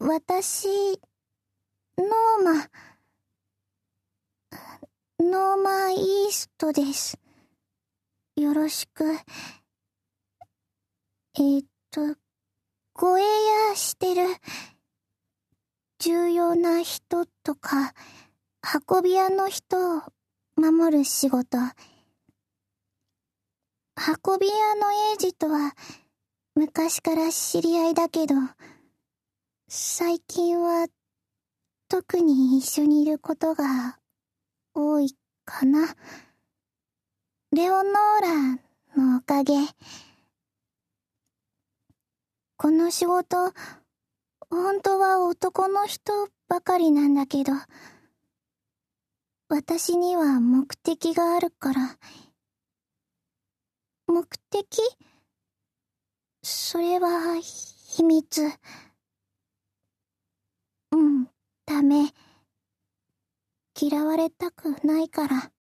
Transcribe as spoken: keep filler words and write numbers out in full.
私、ノーマ、ノーマイーストです。よろしく。えーっと、護衛やしてる重要な人とか、運び屋の人を守る仕事。運び屋のエイジとは昔から知り合いだけど、最近は特に一緒にいることが多いかな。レオノーラのおかげ。この仕事、本当は男の人ばかりなんだけど、私には目的があるから。目的？それは秘密。うん、ダメ。嫌われたくないから。